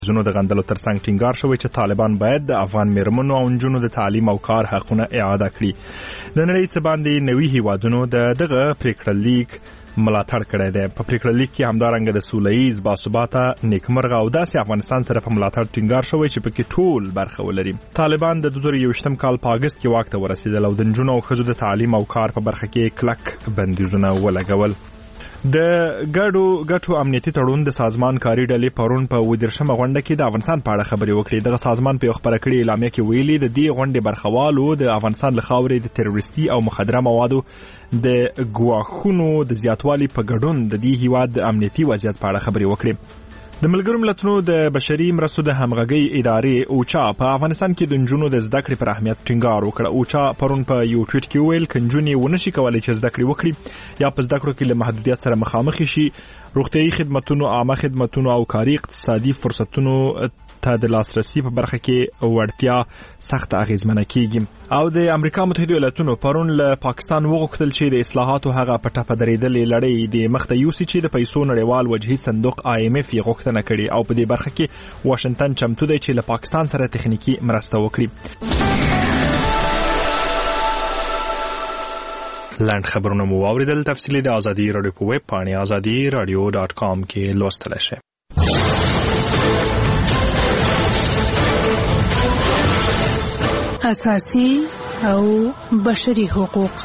زونو د غندلو ترڅنګ ټینګار شوی چې طالبان باید د افغان میرمنو او نجونو د تعلیم او کار حقونه اعاده کړي. د نړۍ څخه باندې نوي هیوادونو دغه پریکړه لیک ملاتړ کړی دی. په پریکړه لیک کې همدارنګه د سولهییز باثباته نیکمرغه او داسې افغانستان سره په ملاتړ ټینګار شوی چې پکې ټول برخه ولري. طالبان د 2021 کال په اگست کې واک ته ورسېدل او د نجونو او ښځو د تعلیم او کار په برخه کې کلک بندیزونه ولګول. د ګډو امنیتي تړون د سازمان کاري ډلې پرون په 19مه غونډه کې د افغانستان په اړه خبرې وکړې. دغه سازمان په یو خبره کړې اعلامیه کې ویلي د دې غونډې برخوالو د افغانستان له خاورې د تروریستي او مخدره موادو د ګواښونو د زیاتوالي په ګډون د دې هیواد د امنیتي وضعیت په اړه خبرې وکړې. د ملګرو ملتونو د بشري مرستو د همغږۍ ادارې اوچا په افغانستان کې د نجونو د زده کړې پر اهمیت ټینګار وکړ. اوچا پرون په یو ټویټ کې ویل ک نجونې ونشي کولای چې زده کړې وکړي یا په زده کړو کې له محدودیت سره مخامخ شي، روغتیايي خدماتونو، عامه خدماتونو او کاري اقتصادي فرصتونو ته د لاسرسي په برخه کې وړتیا سخت اغیزمنه کیږي. او د امریکا متحده ایالاتونو پرون له پاکستان وغوښتل چې د اصلاحاتو هغه په ټپه درېدلې لړۍ د مخ ته یوسي چې د پیسو نړیوال وجهي صندوق IMF یې غوښتنه کړې او په دې برخه کې واشنگټن چمتو دی چې له پاکستان سره تخنیکی مرسته وکړي. لاند خبرونه مو واوریدل. تفصیلی د ازادي رادیو په ویب پاڼه azadi.radio.com کې لوستل شي. اساسي او بشري حقوق.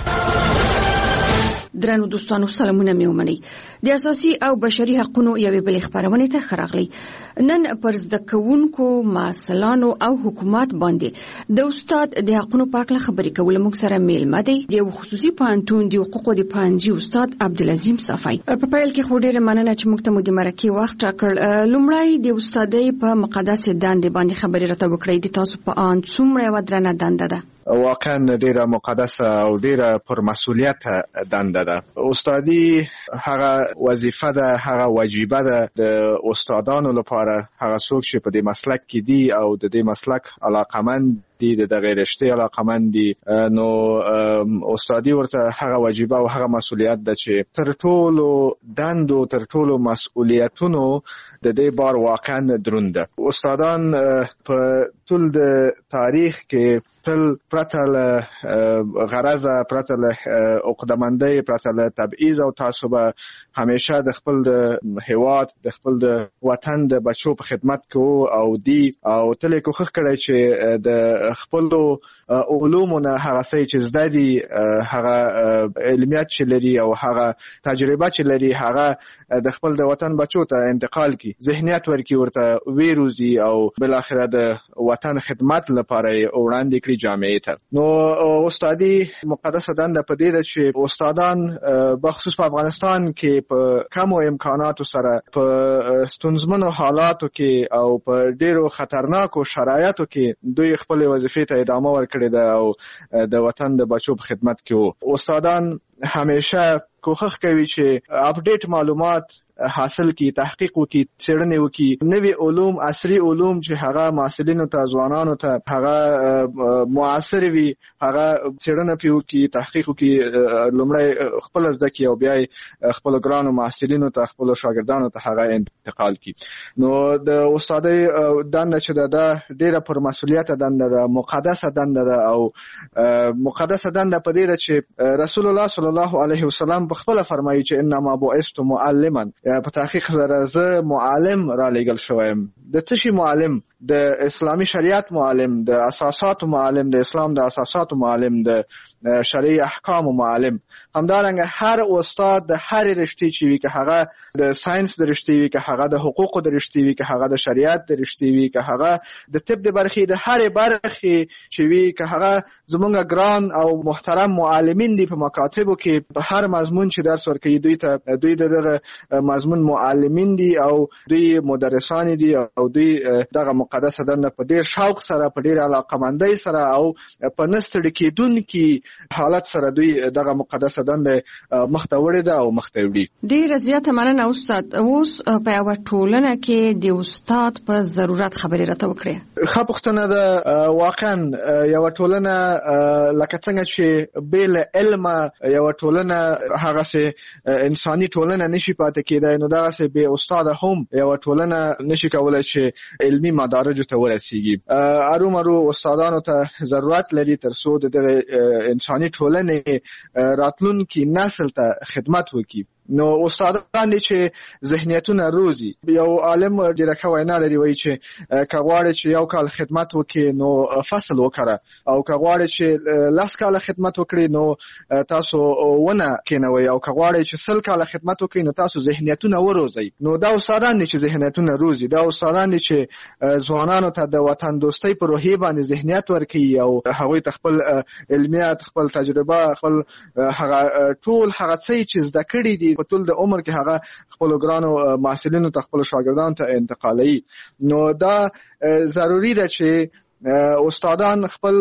درنو دوستانو سلامونه مې ومنئ. د اساسي او بشري حقوقو یوې بلې خبرونه ته خراغلی. نن پر زده کوونکو، مسلانو او حکومت باندې د استاد د حقوقو په اړه خبرې کول موږ سره میلمه دی د خصوصي پوهنتون د حقوقو د پوهنځي استاد عبدالعظیم صفای. په پیل کې خو ډیره مننه چې موږ ته مو د مرکې وخت راکړ. لومړی د استادۍ په مقدس دندې باندې خبرې راته وکړئ. د تاسو په ان څومره ودرنه دنده ده؟ واقعا ډیره مقدسه او ډیره پر مسؤلیت دنده ده. استادي هغه وظیفه ده، هغه واجبه ده د استادانو لپاره. هغه څوک چې په دې مسلک کې دي او د دې مسلک علاقمند دي، د غیر رشتي علاقمند دي، نو استادي ورته هغه واجبه او هغه مسؤلیت ده چې تر ټولو دندو، تر ټولو مسؤلیتونو د دې بار واقعا دروند ده. استادان په ټول د تاریخ کې تل پرته له غرضه، پرته له عقده‌مندۍ، پرته له تبعیض او تعصب همیشه د خپل د هیواد، د خپل د وطن د بچو په خدمت کې او دی او تل کوښښ کړی چې د خپل علومو نه هغه څه چې زده دي، هغه علمیات چې لري او هغه تجربه چې لري، هغه د خپل د وطن بچو ته انتقال کی، ذهنیت ورکی، ورته ویروزي او بل اخره د وطن خدمت لپاره وړاندې کړي جامعې ته. نو استادي مقدسه دنده په دې ده چې استادان بخصوص په افغانستان کې په کمو امکاناتو سره په ستونزمنو حالاتو کې او په ډیرو خطرناکو شرایطو کې دوی خپل وظیفې ته ادامه ورکړې ده او د وطن د بچو په خدمت کې وو. استادان همیشه کوښښ کوي چې اپډیټ معلومات حاصل کی، تحقیق وکي، څېړنې وکي، نوي علوم، عصري علوم چې هغه محصلینو ته، ځوانانو ته هغه معاصر وي، هغه څېړنه پی وکي، تحقیق وکي، لومړی خپل زده کی او بیا خپل ګرانو محصلینو ته، خپل شاګردانو ته هغه انتقال کی. نو د استادۍ دنده چې ده ډیره پر مسؤلیت دنده ده، مقدسه دنده ده او مقدسه دنده په دې ده چې رسول الله صلی الله علیه وسلم په خپل فرمایي چې انما بعثت معلما، په تحقیق سره زه معلم را لېږل شویم. د څه شي معلم؟ د اسلامي شریعت معلم، د اساساتو معلم، د اسلام د اساساتو معلم، د شرعي احکام معلم. همدارنګه هر استاد د هر رشتې چې وي، که هغه د ساينس د رشتې وي، که هغه د حقوقو د رشتې وي، که هغه د شریعت د رشتې وي، که هغه د طب د برخې د هر برخې چې وي، که هغه زمونږ ګران او محترم معلمین دي په مکاتبو کې، په هر مضمون چې درس ورکوي دوی دغه مضمون معلمین دي او دوی مدرسان دي او دوی دغه مقدسه دنده په ډیر شوق سره په ډیر علاقمندۍ سره او په نستړي کېدونکي حالت سره دوی دغه مقدسه دنده مخته وړي ده او مخته وړي. ډیر زیاته مننه استاد. اوس په یو ټولنه کې د استاد په ضرورت خبرې راته وکړئ. ښه پوښتنه ده. واقعا یو ټولنه لکه څنګه چې بل علم یو ټولنه هغه سه انساني ټولنه نشي پاتې کېدای، نو دغه سه به استاد هم یو ټولنه نشي کولای چې علمي مدارج ته ورسیږي. ارومرو استادانو ته ضرورت لري ترڅو د انساني ټولنې راتلونکي نسل ته خدمت وکړي. نو استادان دي چې ذهنیتونه روزي. یو عالم ډیره ښه وینا لري، وایي چې که غواړې چې یو کال خدمت وکړي نو فصل وکړه، او که غواړې چې 10 کاله خدمت وکړي نو تاسو ونه کینوي، او که غواړې چې 100 کاله خدمت وکړي نو تاسو ذهنیتونه وروزي. نو دا استادان دي چې ذهنیتونه روزي. دا استادان دي چې ځوانانو ته د وطن دوستۍ په روحیه باندې ذهنیت ورکوي او هغوی ته خپل علمیات، خپل تجربه، خپل هغه ټول هغه څه چې زده کړي دي په ټول د عمر کې هغه خپل ګرانو محصلینو ته، خپل شاګردانو ته انتقالوي. نو دا ضروری ده چې استادان خپل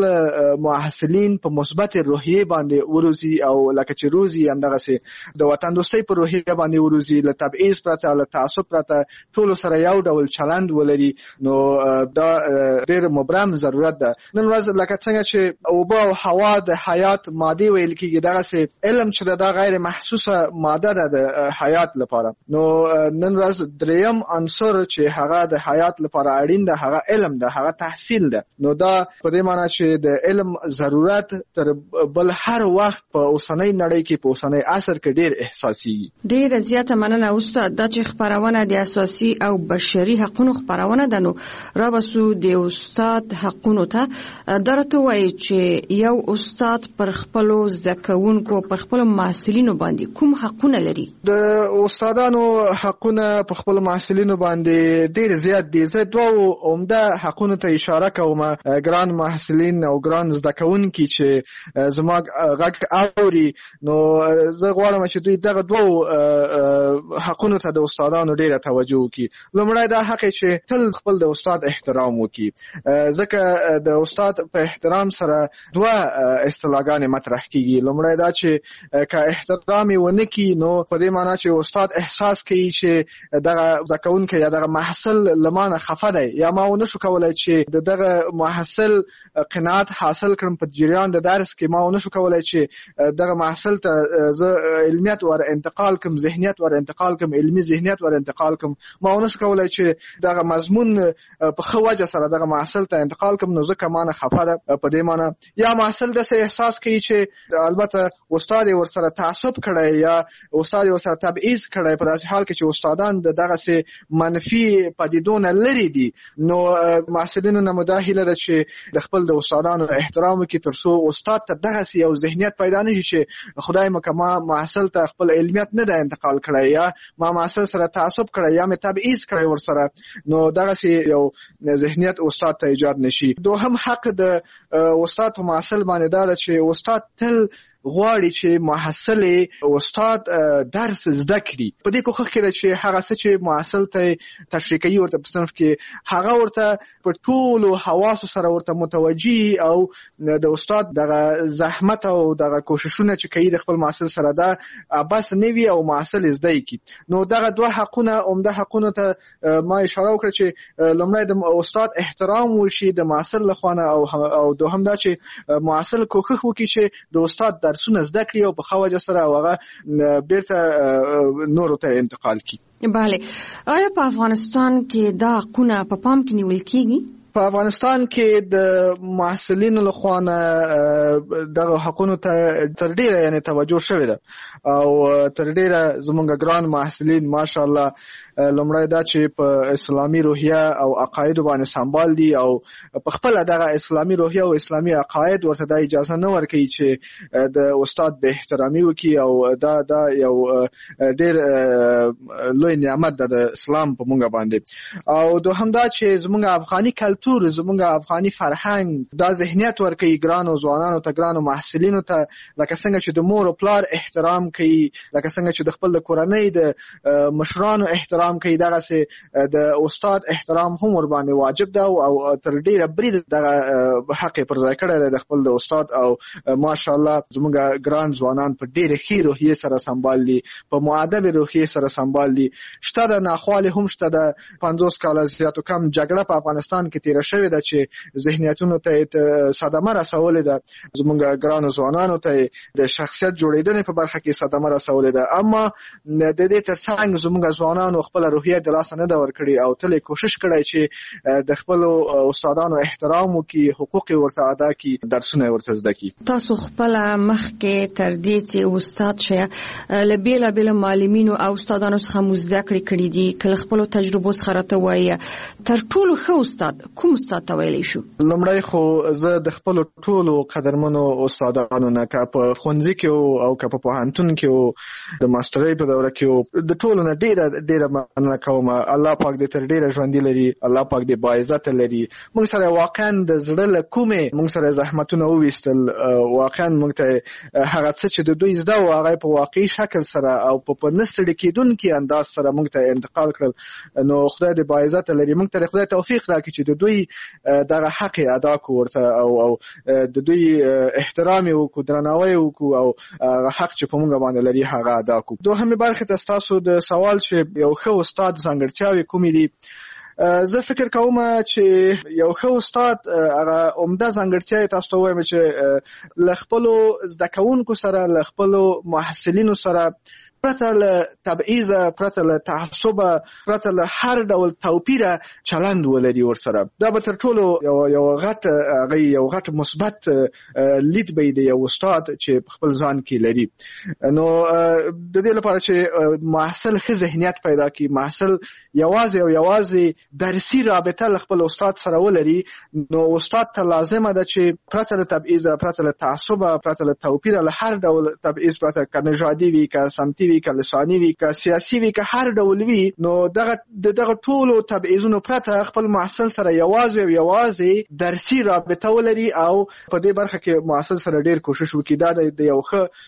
محصلین په مثبت روحیه باندې وروزي، او لکه چې روزي همدغه سي د وطن دوستۍ په روحیه باندې وروزي، له تبعیض پرته، له تعصب پرته ټول سره یو ډول چلند ولري. نو دا ډېر مبرم ضرورت ده. نن ورځ لکه څنګه چې اوبه او هوا د حیات ماده ویل کېږي، دغه سي علم چې دا غیر محسوسه ماده ده د حیات لپاره. نو نن ورځ دریم عنصر چې هغه د حیات لپاره اړین ده هغه علم ده، هغه تحصیل ده. نو دا په دې معنی چې د علم ضرورت تر بل هر وخت په اوسنۍ نړۍ کې، په اوسنۍ عصر کې ډیر احساسي. ډیر زیاته مننه استاد. دا چې خبرونه د اساسي او بشري حقوقو خبرونه ده، نو را بسو د استاد حقوقو ته درته وایي چې یو استاد پر خپل زکونکو، پر خپل محصلینو باندې کوم حقونه لري؟ د استادانو حقونه په خپل محصلینو باندې ډیر زیات دي. زه دوه عمده حقونه ته اشاره کوم. ګران محصلین او ګران زده کوونکي چې زما غږ اوري، نو زه غواړم چې دوی دغه دوه حقونو ته د استادانو ډیره توجه وکړي. لومړی دا حق چې تل خپل د استاد احترام وکړي، ځکه د استاد په احترام سره دوه اصطلاحګانې مطرح کیږي. لومړی دا چې که احترام یې ونه کړي نو په دې معنی چې استاد احساس کوي چې دغه زده کوونکی یا دغه محصل لمانه خفه دی، یا ما ونه شو کولای چې دغه محصل قناعت حاصل کړم په جریان د درس کې، ما ونه شو کولای چې دغه محصل ته زه علمیت ور انتقال کوم، ذهنیت ور انتقال کوم، علمي ذهنیت ور انتقال کوم، ما ونه شو کولای چې دغه مضمون په خو وجه سره دغه محصل ته انتقال کوم، نو ځکه مانه خفه ده. په دې معنی یا محصل د څه احساس کوي چې البته استاد ور سره تعصب کړي یا استاد ور سره تبعیض کړي، په داسې حال کې چې استادان دغه څه منفي پدیدونه لري دي. نو محصلینو نه مداهله ده چې د خپل د استادانو احترام وکړي ترڅو استاد ته دغه یو ذهنیت پیدا نشي چې خدای مکما محصل ته خپل علمیت نه ده انتقال کړی، یا ما محصل سره تعصب کړی، یا مې تبعیض کړی ور سره، نو دغه یو ذهنیت استاد ته ایجاد نشي. دوهم حق د استاد په محصل باندې دا چې استاد تل غواړي چې محصل استاد درس زده کړي. په دې کوښښ کې چې هغه څه چې محصل ته تشریح کوي ورته په صنف کې، هغه ورته په ټولو حواسو سره ورته متوجي، او د استاد دغه زحمت او دغه کوششونه چې کوي د خپل محصل سره دا بس نه وي او محصل زده کړي. نو دغه دوه حقونه، عمده حقونه ته ما اشاره وکړه چې لومړی د استاد احترام وشي د محصل لخوا، او دوهم دا چې محصل کوښښ وکړي چې د استاد درسونه زده کړي او په خو وجه سره هغه بیرته نورو ته انتقال کړي. بله. آیا په افغانستان کې دا حقونه په پام کې نیول کیږي؟ په افغانستان کې د محصلینو لخوا دغه حقونو ته تر ډیره یعنی توجه شوې ده، او تر ډیره زمونږ ګران محصلین ماشاءالله لومړی دا چې په اسلامي روحیه او عقاید باندې سمبال دي، او په خپل دغه اسلامي روحیه او اسلامي عقاید ورته د اجازه نه ورکوي چې د استاد به احترامي وکړي، او دا یو ډیر لوی نعمت ده د اسلام په مونږ باندې. او دوهم دا چې زمونږ افغاني کلتور، زمونږ افغاني فرهنګ دا ذهنیت ورکوي ګرانو ځوانانو ته، ګرانو محصلینو ته، لکه څنګه چې د مور او پلار احترام کوي، لکه څنګه چې د خپل کورنۍ د مشرانو احترام احترام کوي دغه سي د استاد احترام هم ور باندې واجب ده او تر ډیره برید دغه حق پر ځای کړی د خپل د استاد او ماشاءالله زموږ ګران ځوانان په ډیره ښې روحیې سره سمبال دي په مؤدب روحیې سره سمبال دي شته د ناخوالې هم شته د 50 کاله زیاتو کم جګړه په افغانستان کې تیره شوې ده چې ذهنیتونو ته صدمه رسولې ده زموږ ګران ځوانانو ته د شخصیت جوړېدنې په برخه کې صدمه رسولې ده اما د دې ترڅنګ زموږ ځوانانو خپل روحیه د لاس نه ده ورکړي او تل کوشش کړی چې د خپل استادانو احترام وکړي حقوق ورته ادا کړي درسونه ورته زده کړي تاسو خپل مخکې تر دې چې استاد شه لبیلا بل معلمینو او استادانو څخه مزده کړی دي کله خپل تجربه څخه راته وایي تر ټولو ښه استاد کوم استاد ته ویلی شو لومړی خو زه د خپل ټولو قدرمنو استادانو نه که په ښوونځي کې او که په پوهنتون کې د ماسترۍ په دوره کې د ټولو نه ډیره مننه کوم الله پاک دې تر ډیره ژوندي لري الله پاک دې باعزت لري موږ سره واقعا د زړه له کومې موږ سره زحمتونه وویستل واقعا موږ ته هغه څه چې د دوی زده و هغه په واقعي شکل سره او په نستړي کېدونکي انداز سره موږ ته انتقال کړل نو خدای دې باعزت لري موږ ته خدای توفیق راکړي چې د دوی دغه حق ادا کړو ورته او د دوی احترام وکړو درناوی وکړو او حق چې په موږ باندې لري هغه ادا کړو دوهمه برخه تاسو د سوال چې یو ښه استاد ځانګړتیاوې کومې دي زه فکر کوم چې یو ښه استاد هغه عمده ځانګړتیا تاسو ته وایم چې ل خپل زده کوونکو سره ل خپل محصلینو سره پرته له تبعیض پرته له تعصب پرته له هر ډول توپیر چلند ولري ورسره دا به تر ټولو یو غټ مثبت لید به دی یو استاد چې خپل ځان کې لري نو د دې لپاره چې محصل ښه ذهنیت پیدا کړي محصل یوازې درسي رابطه له خپل استاد سره ولري نو استاد ته لازمه ده چې پرته له تبعیض پرته له تعصب پرته له توپیر له هر ډول تبعیض پرته که نژادي وي که سمتي وي که لساني وي که سیاسي وي که هر ډول وي نو دغه ټولو تبعیضونو پرته خپل محصل سره یوازې درسي رابطه ولري او په دې برخه کې محصل سره ډیر کوشش وکړي دا د یو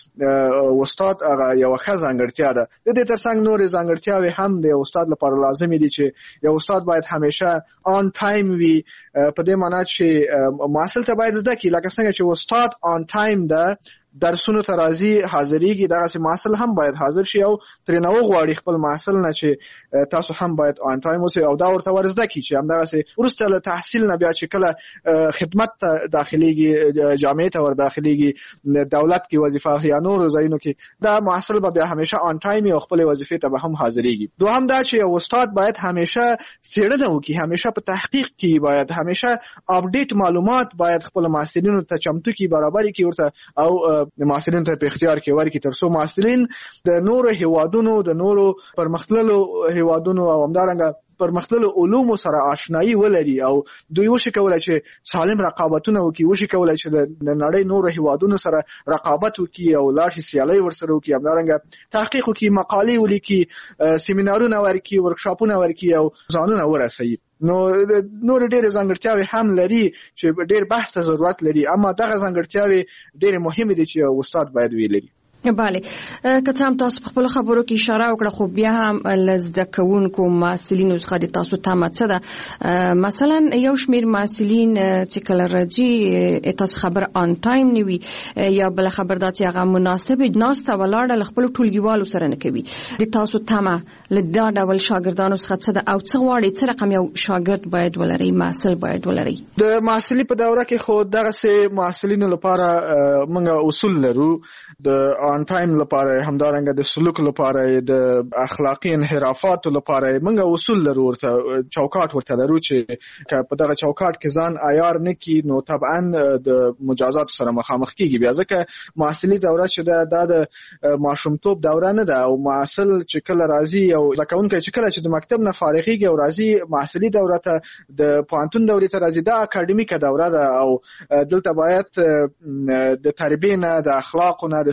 ښه استاد هغه یو ښه ځانګړتیا ده د دې ترڅنګ نورې ځانګړتیاوې هم د استاد لپاره لازمي دي چې یو استاد باید همیشه آن ټایم وي په دې معنی چې محصل ته باید زده کړي لکه څنګه چې استاد آن ټایم ده درسونو ته راځي حاضرېږي دغسې محصل هم باید حاضر شي او ترېنه وغواړي خپل محصل نه چې تاسو هم باید آن ټایم اوسئ او دا ورته ور زده کړي چې همدغسې وروسته له تحصیل نه بیا چې کله خدمت ته داخلېږي جامعې ته ور داخلېږي دولت کې وظیفه یا نورو ځایونو کې دا محصل به بیا همیشه آن ټایم او خپلې وظیفې ته به هم حاضرېږي دوهم دا چې یو استاد باید همیشه څېړنه وکړي همیشه په تحقیق کې باید همیشه اپډیټ معلومات باید خپل محصلینو ته چمتو کړي برابرې کړي ورته او محصلین ته په اختیار کې ورکړي ترڅو محصلین د نورو هیوادونو د نورو پرمختللو هیوادونو او همدارنګه پرمختللو علومو سره آشنایی ولري او دوی وشي کولای چې سالم رقابتونه وکړي وشي کولای چې د نړۍ نورو هیوادونو سره رقابت وکړي او لاړ شي سیالي ورسره وکړي همدارنګه تحقیق وکړي مقالې ولیکي سیمینارونه ورکړي ورکشاپونه ورکړي او ځانونه ورسوي نو نور ډېر ځانګړتیاوې هم لري چې ډېر بحث ته ضرورت لري اما دغه ځانګړتیاوې ډېر مهمه دي چې استاد باید ویلري بله که څه هم تاسو په خپل خبرو کې اشاره وکړه خو بیا هم لزده کوونکو محصلینو څخه د تاسو تمه څه ده مثلا یو شمیر محصلین چې کله راځي تاسو خبر آن ټایم نیوي یا بل خبر دا چې هغه مناسب ناسته ولاړه خپل ټولګیوالو سره نه کوي د تاسو تمه لدا ډول شاګردانو څخه څه ده او څه غواړي څه رقم یو شاګرد باید ولري محصل باید ولري د محصلي په دوره کې خو دغه سه محصلینو لپاره موږ اصول لرو د آن ټایم لپاره همدارنګه د سلوک لپاره د اخلاقی انحرافات لپاره موږ اصول لرو ورته چوکاټ ورته لرو چې په دغه چوکاټ کې ځان عیار نه کی نو طبعا د مجازات سره مخامخ کیږي بیا ځکه محصلي دوره چې د ماشومتوب دوره نه ده او محصل چې کله راځي او ځکهونکي چې کله چې د مکتب نه فارغيږي او راځي محصلي دوره ته د پوهنتون دورې ته راځي دا اکاډمیکه دوره ده او دلته باید د تربیه نه د اخلاق نه د سلوک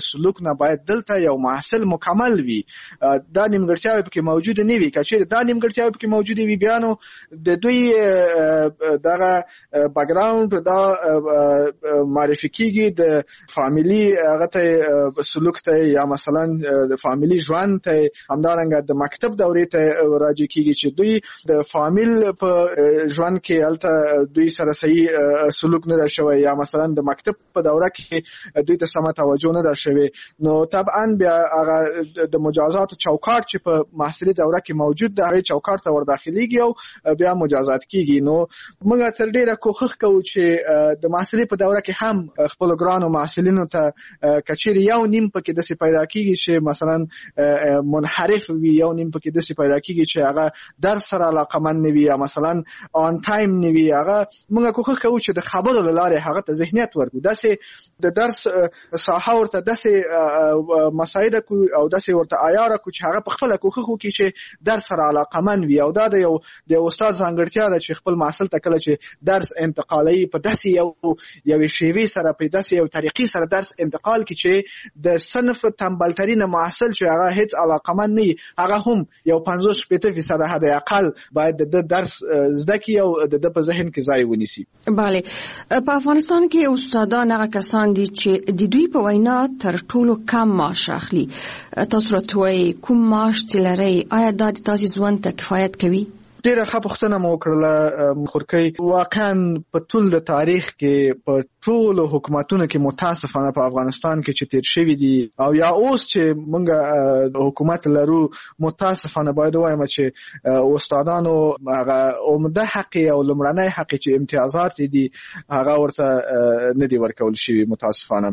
نه باید دلته یو محصل مکمل وي. دا نیمګړتیاوې پکې موجود نه وي. که چیرې دا نیمګړتیاوې پکې موجود وي بیا نو د دوی دغه بیکګراوند دا معرفي کیږي د فامیلی هغه ته سلوک ته یا مثلا د فامیلی ژوند ته، همدارنګه د مکتب دورې ته راځي کیږي چې دوی د فامیل په ژوند کې الته دوی سره صحیح سلوک نه شوی یا مثلا د مکتب په دوره کې دوی ته سمه توجه نه شوی. نو طبعا بیا هغه د مجازات چوکاټ چې په محصلي دوره کې موجود دی هغه چوکاټ ته ورداخليږي او بیا مجازات کیږي. نو موږ تر ډیره کوښښ کوو چې د محصلي په دوره کې هم خپل ګرانو محصلینو ته کچېری یو نیم پکې د څه پیدا کیږي چې مثلا منحرف وي، یو نیم پکې د څه پیدا کیږي چې هغه درس سره علاقمند نه وي یا مثلا آن ټایم نه وي. هغه موږ کوښښ کوو چې د خبرو له لارې هغه ته ذهنیت ورکړو، داسې د درس ساحه ورته داسې مساعده کو او داسې ورته عیاره کو چې هغه په خپل کوښښ وکړي چې درس سره علاقمند وي. او دا د یو استاد ځانګړتیا ده چې خپل محصل ته کله چې درس انتقالي په داسې یو شیوې سره په داسې یو طریقې سره درس انتقال کړي چې د صنف تنبلترین محصل چې هغه هیڅ علاقمند نه هغه هم یو 50% حد اقل باید د درس زده کړي او د په ذهن کې ځای ونیسي. بله، په افغانستان کې استادان هغه کسان دي چې د دوی په وینا تر ټولو کم معاش اخلي. تاسو راته کوم معاش لرئ؟ آیا دا د تاسو ژوند ته کفایت کوي؟ ډیره ښه پوښتنه مو وکړله خورکۍ. واقعا په ټول د تاریخ کې په ټولو حکومتونو کې متاسفانه په افغانستان کې چې تیر شوي دي او یا اوس چې موږ حکومت لرو متاسفانه باید وایم چې استادانو هغه عمده حق او لومړنی حق چې امتیازات دي هغه ورته نه دي ورکول شوي متاسفانه،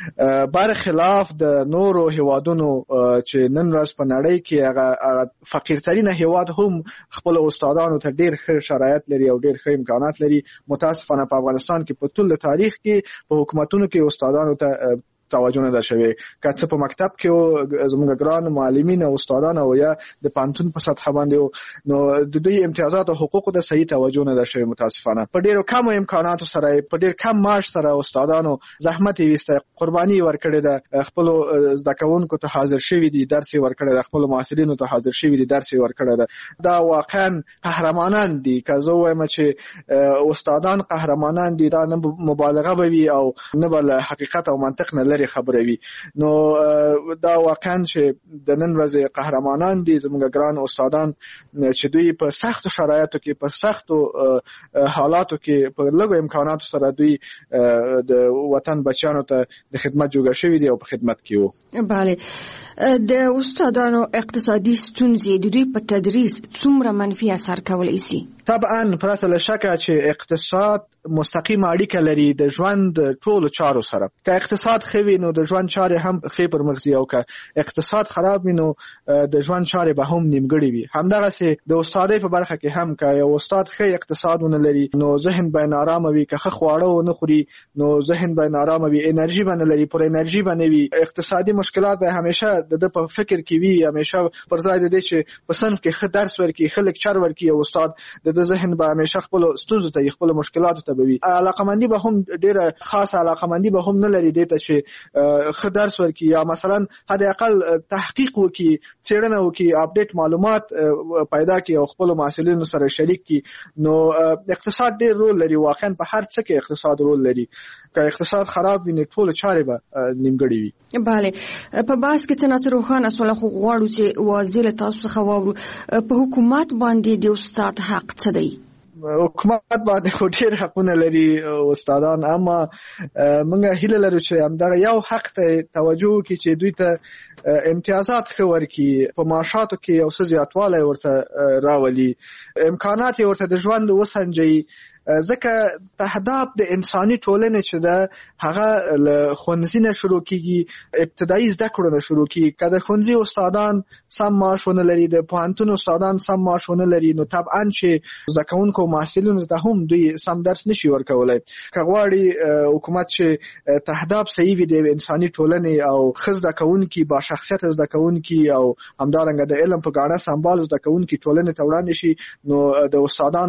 برخلاف د نورو هیوادونو چې نن ورځ په نړۍ کې هغه فقیرترین هیواد هم خپل استادانو ته ډیر ښه شرایط لري او ډیر ښه امکانات لري. متاسفانه په افغانستان کې په ټول تاریخ کې په حکومتونو کې استادانو ته توجه نه ده شوې. که څه په مکتب کې زموږ ګران معلمین او استادان او یا د پانتون په سطح باندې نو د دوی امتیازات او حقوقو ته صحیح توجه نه ده شوې. متاسفانه په ډیرو کم امکاناتو سره په ډیر کم معاش سره استادانو زحمت ویسته، قرباني ورکړې ده، خپل زده کوونکو ته حاضر شوي دي، درس ورکړي ده، خپل محصلینو ته حاضر شوي دي، درس ورکړي ده. دا واقعا قهرمانان دي. که زه وایم چې استادان قهرمانان دي دا نه مبالغه به وي او نه بل حقیقت او منطق نه لري خبره وي. نو دا واقعا چې د نن ورځې قهرمانان دي زموږ ګران استادان چې دوی په سختو شرایطو کې په سختو حالاتو کې په لږو امکاناتو سره دوی د وطن بچیانو ته د خدمت جوړ شوي دي او په خدمت کې وو. بله، د استادانو اقتصادي ستونزې د دوی په تدریس څومره منفي اثر کولی شي؟ طبعا پرته له شکه چې اقتصاد مستقیم اړیکه لري د ژوند ټولو چارو سره. که اقتصاد ښه وي نو د ژوند چارې هم ښې پر مخ ځي او که اقتصاد خراب وي نو د ژوند چارې به هم نیمګړې وي. همدغسې د استادۍ په برخه کې هم که یو استاد ښه اقتصاد ونه لري نو ذهن به نارامه وي، که ښه خواړه ونه خوري نو ذهن به نارامه وي، انرژي به نه لري، پر انرژي به نه وي. اقتصادي مشکلات به همیشه د په فکر کې وي، همیشه پر ځای د دې چې په صنف کې ښه درس ورکړي، ښه لیکچر ورکړي او استاد د ذهن به همیشه خپل ستونزو ته خپل مشکلاتو ته به وي. علاقمندي به هم ډیره خاصه علاقمندي به هم نه لري دې ته چې ښه درس ورکړي یا مثلا حد اقل تحقیق وکړي، څېړنه وکړي، اپډیټ معلومات پیدا کړي او خپل محصلینو سره شریک کړي. نو اقتصاد ډیر رول لري، واقعا په هر څه کې اقتصاد رول لري. که اقتصاد خراب وي نو ټول چارې به نیمګړې وي. بله، په بحث کې څه روښانه سوال خو غواړو چې واضح تاسو څخه واورو په حکومت باندې د استاد حق څه دی؟ حکومت باندې ډېر حقونه لري استادان، اما موږ هیله لرو چې همدغه یو حق ته توجه وکړي چې دوی ته امتیازات ښه ورکړي، په معاشاتو کې یو څه زیاتوالی ورته راولي، امکانات یې ورته د ژوند وسنجوي. ځکه تهداب د انساني ټولنې چې ده هغه له ښوونځي نه شروع کیږي، ابتدایي زده کړو نه شروع کیږي. که د ښوونځي استادان سم معاش ونه لري، د پوهنتون استادان سم معاش ونه لري، نو طبعا چې زده کوونکو محصلینو ته هم دوی سم درس نشي ورکولی. که غواړي حکومت چې تهداب صحیح وي د انساني ټولنې او ښه زده کوونکي، با شخصیت زده کوونکي او همدارنګه د علم په ګاڼه سمبال زده کوونکي ټولنې ته وړاندې شي، نو د استادانو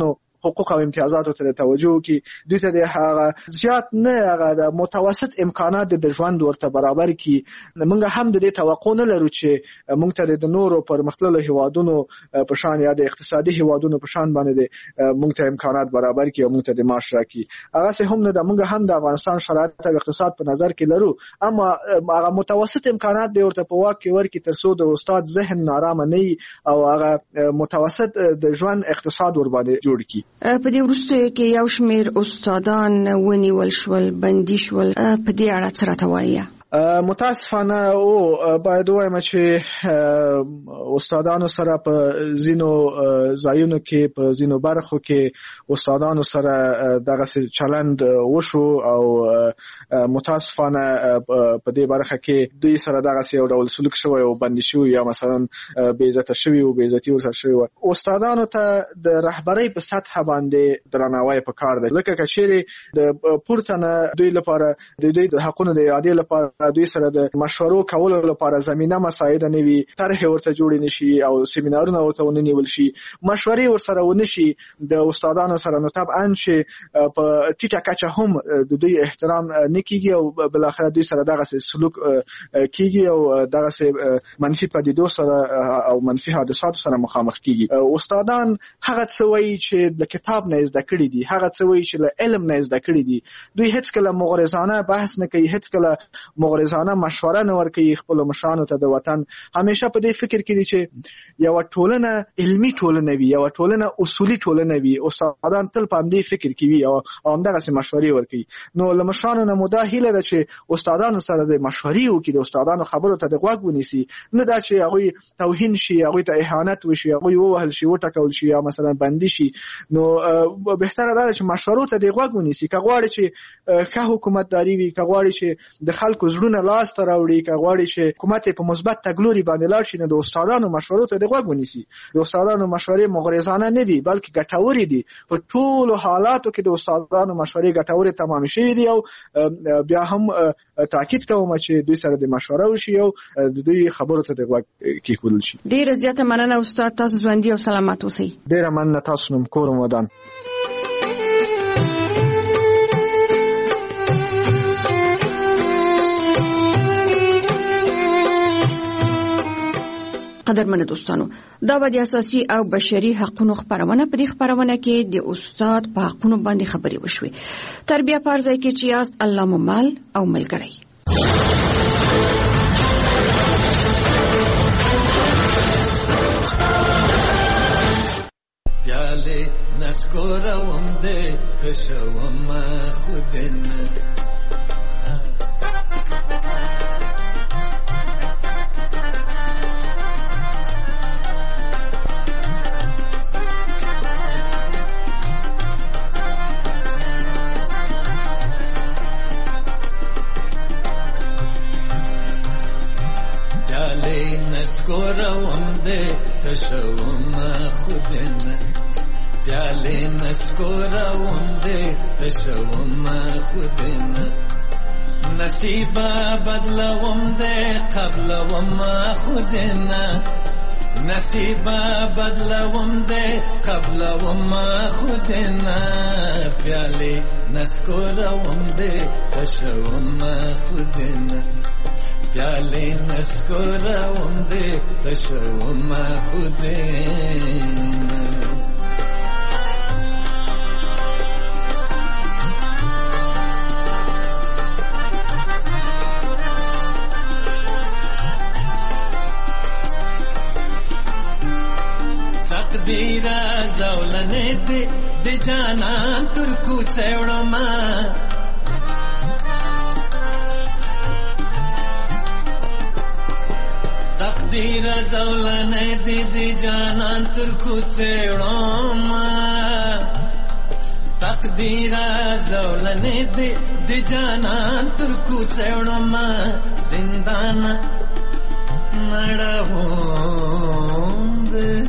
حقوق او امتیازاتو ته توجه کی دوی ته د هغه زیات نه هغه د متوسط امکانات د ژوند ورته برابر کی. موږ هم د دې توقع نه لرو چې موږ ته د نورو پرمختللو هیوادونو په شان یا د اقتصادي هیوادونو په شان باندې موږ ته امکانات برابر کی او موږ ته د معاش راکړي. هغه څه هم نه د موږ هم د افغانستان شرایط او اقتصاد په نظر کې لرو، اما هغه متوسط امکانات د ورته په واک کې ورکی تر څو د استاد ذهن نارامه نه او هغه متوسط د ژوند اقتصاد ور باندې جوړ کی. په دې وروسته کې یو شمېر استادان ونیول شول، بندي شول، په دې اړه څه راته وایي؟ متاسفانه او باید وایم چې استادانو سره په زینو ځایونو کې په زینو برخو کې استادانو سره دغه چلند وشو او متاسفانه په دې برخه کې دوی سره دغه یو ډول سلوک شوی او بندي شوی یا مثلا بې عزته شوی او بې عزتي ورسره شوی. استادانو ته د رهبرۍ په سطح باندې درناوی پکار دی، ځکه چې چیرې د پورتنه دوی لپاره د دوی د حقونو د اعادې لپاره دوی سره د مشورو کولو لپاره زمينه مساعده نه وي، طرح ورته جوړ نشي او سیمینارونه ورته ونیول شي، مشورې ورسره ونشي د استادانو سره، نو طبعا چې په ټیټه کچه هم د دوی احترام نه کیږي او بل اخر دوی سره دغه سلوک کیږي او دغه منفي پدیدو سره او منفي حادثاتو سره مخامخ کیږي. استادان هغه څه وایي چې د کتاب نه زده کړی دي، هغه څه وایي چې له علم نه زده کړی دي. دوی هیڅ کله مغرضانه بحث نه کوي، هیڅ کله مغرضانه مشوره نه ورکوي خپل مشرانو ته د وطن. همیشه په دې فکر کې دي چې یو ټولنه علمي ټولنه وي، یو ټولنه اصولي ټولنه وي. استادان تل په دې فکر کې وي او همدغه مشورې ورکوي. نو له مشرانو نه مده هیله ده چې استادانو سره د مشورې وکړي، د استادانو خبرو ته د غوږ ونیسي، نه دا چې هغه توهین شي، هغه ته اهانت وشي، هغه ووهل شي، وټکول شي یا مثلا بندي شي. نو بهتره ده چې مشورو ته د غوږ ونیسي. که غواړي چې ښه حکومتداري وي، که غواړي چې د خلکو زړونه لاس ته راوړي، که غواړي چې حکومت په مثبت تګلوري باندې لاړ شي، نو د استادانو مشورو ته د غوږ ونیسي. د استادانو مشورې مغرضانه نه دي بلکې ګټورې دي. په ټولو حالاتو کې د استادانو مشورې ګټورې تمام شوي دي او بیا هم تاکید کوم چې دوی سره د مشوره وشي او د دوی خبرو ته د غوږ کېښودل شي. ډېره زیاته مننه استاد، تاسو ژوندي او سلامت اوسئ. ډېره مننه، تاسو نوم کور ودان. قدرمنو دوستانو، دا به د اساسي او بشري حقوقو خبرونه. په دې خبرونه کې د استاد په حقوقو باندې خبرې وشوي. تربیه پرځای کې چې یاست، الله مو مل او ملګری. پیاله نسکورم ده تشوم خودن نسکورم ده تشوم خودن پیاله نسکورم ده تشوم خودن نصیبا بدلوم ده قبلوم خودن نصیبا بدلوم ده قبلوم خودن پیاله نسکورم ده تشوم خودن پیاله نسکورم ده تشوم خودن. تقدیر زولنه ده جانان ترکو چوڑم تقدیر زولنه دی جانان ترکو چوڑم تقدیر زولنه دی جانان ترکو چوڑم زندان نڑاوم ده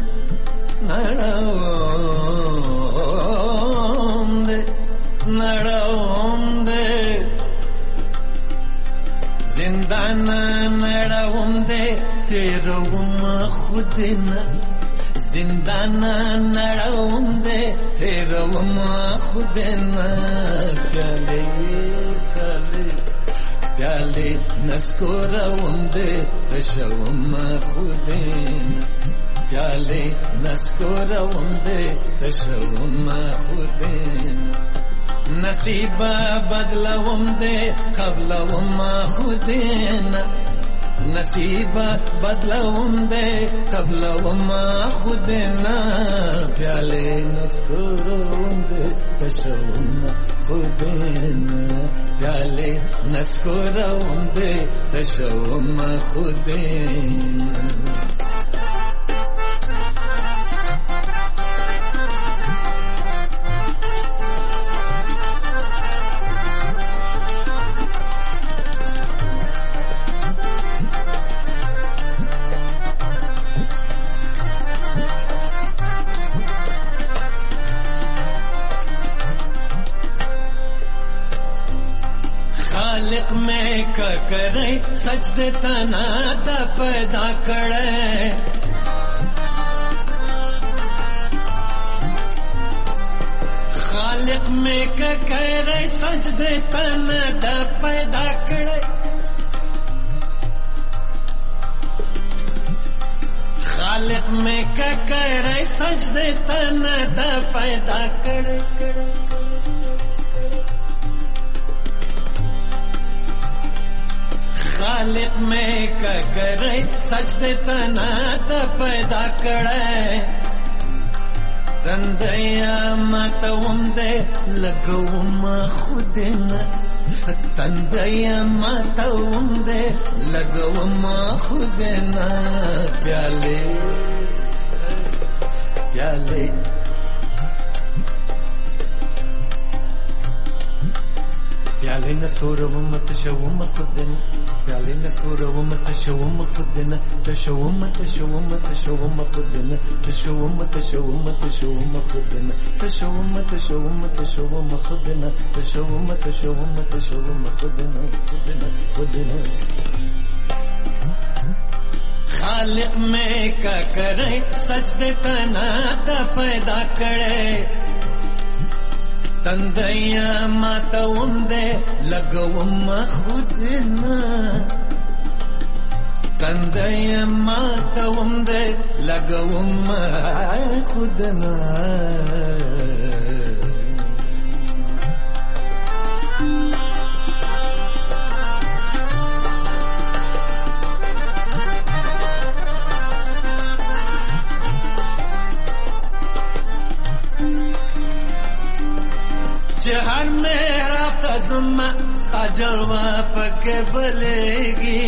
نڑاوم ده زندان نڑاوم ده تیروم خودن زندان نړوم دې تیروم خود نه پیالې پیالې نسکوروم دې تشوم خود نه پیالې نسکوروم دې تشوم خود نه نصیب بدلوم دې قبلوم خود نه نصیب بدلوم دے قبلوم خود نا پیالے نسکوروم دے تشوم خود نا پیالے نسکوروم دے تشوم خود نا خالق میں کرے سجدے تنا دا پیدا کرے خالق میں کرے سجدے تنا دا پیدا کرے خالق میں کرے سجدے تنا دا پیدا کرے خالق میں کرے سجدے تنا دا پیدا کرے تندیا ماتوم دے لگوم خود نا تندیا ماتوم دے لگوم خود نا پیالے پیالے پیالے نسکوروم تشوم خود نا پیالے نسکوروم تشوم خود نا تشوم تشوم تشوم خود نا تشوم تشوم تشوم خود نا تشوم تشوم تشوم خود نا تشوم تشوم تشوم خود نا خود نا خالق میں کرے سجدے تنا دا پیدا کرے تندیا ماتوم دے لگوم خود نا تندیا ماتوم دے لگوم خود نا हर मेरा तज़ुम्मा सा जवाब के बलेगी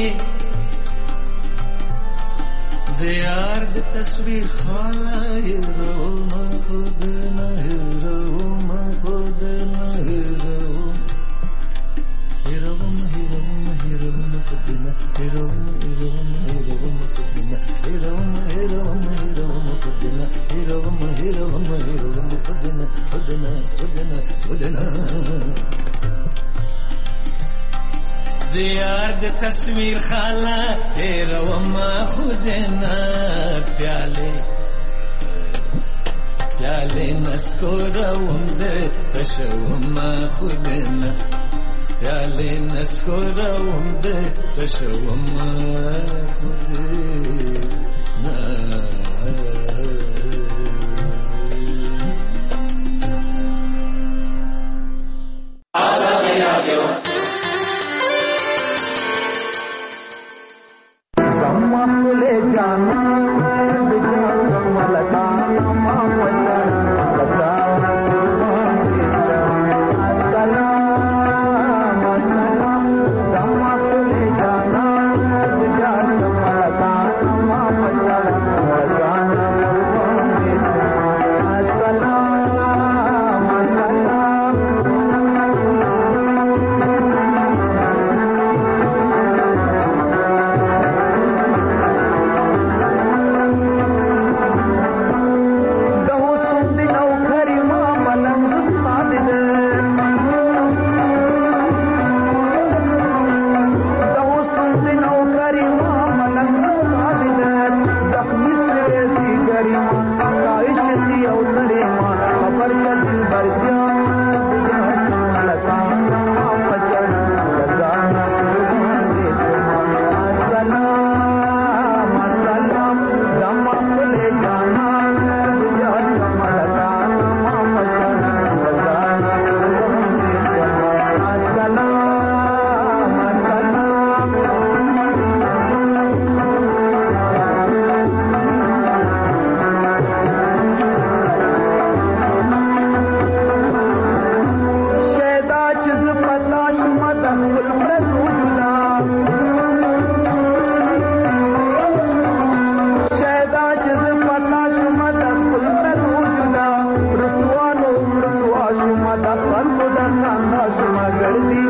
दियार दी तस्वीर खाला हिरोम खुद न हिरोम खुद न हिरोम हिरोम हिरोम हिरोम खुद न हिरोम हिरोम हिरोम खुद न हिरोम हिरोम हिरोम खुद न हिरोम हिरोम हिरोम खुद न खुद न खुद न खुद न दियार दी तस्वीर खाला हिरोम खुद न प्याले प्याले नस्कोरोम दे तशोम खुद न प्याले नस्कोरोम दे तशोम खुद न Thank you.